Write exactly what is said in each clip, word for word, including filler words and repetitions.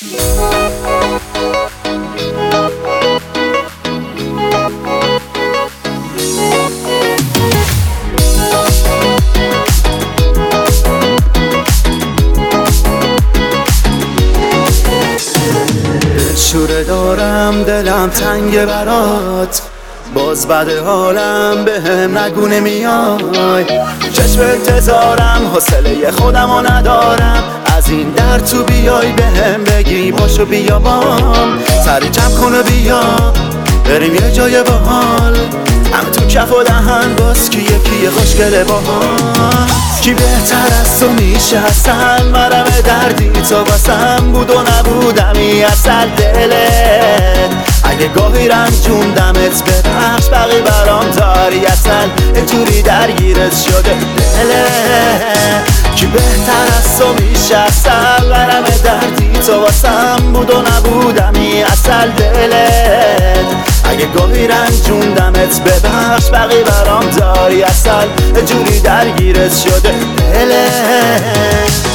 شوره دارم دلم تنگ برات، باز بده حالم به هم نگونه میای. چشم انتظارم حوصله خودمو ندارم، از این در تو بیای به هم بگی باشو بیا بام. سری جمع کن و بیا بریم یه جای باحال، هم تو کف و دهن باز که یکی خوشگله باحال. کی بهتر از تو میشه اصلا، مرم دردی تو واسم بود و نبودمی اصل دلت. اگه گاهی رنجوندمت ببخش بقی برام داری اصل، اینجوری درگیرت شده دلت. کی بهتر از تو میشه اصل، مرم دردی تو واسم بود و نبودمی اصل دلت. اگه گاهی رنجوندمت ببخش بقی برام داری اصل، جوری درگیرت شده دلت.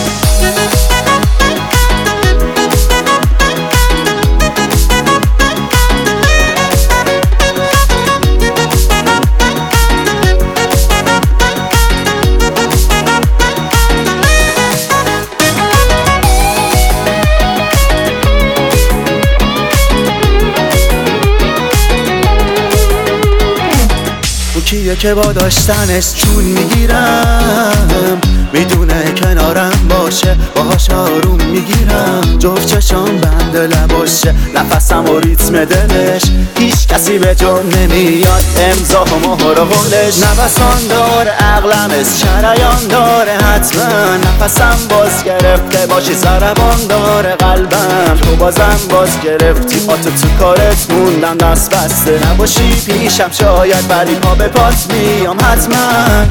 کیه که با داشتنش جون میگیرم، میدونه کنارم باشه باهاش آروم میگیرم. جفت چشام بند لباشه، نفسم و ریتم دلش، هیچ کسی به جون نمیاد امضا و مهر و قولش. نفسان داره عقلم شریان داره حتما، نفسم باز گرفته باشی ضربان داره قلبم. تو بازم باز گرفتی آتو تو کارت موندم دست بسته، نباشی پیشم شاید ولی پا به پات میام حتما.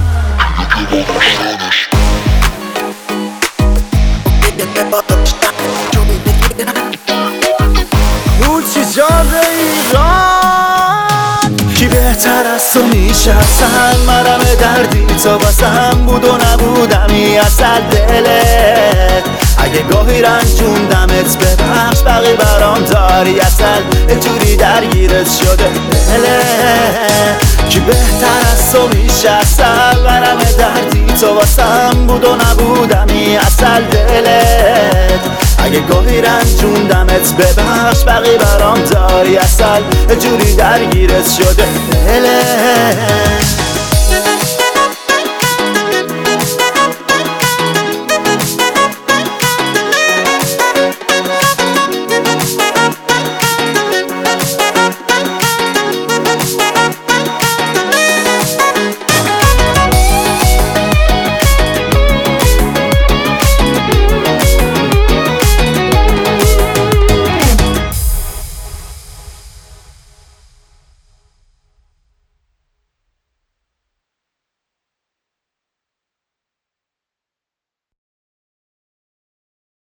موچیزاد ایران، کی بهتر از تو میشه اصل، مرم دردی تو واسم بود و نبودمی اصل دلت. اگه گاهی رنجوندمت ببخش بقی برام داری اصل، اینجوری درگیرت شده دلت. کی بهتر از تو میشه اصل، مرم دردی تو واسم بود و نبودمی اصل دلت. اگه گاهی رنجوندمت ببخش بقی برام داری اصل، جوری درگیرت شده دلت.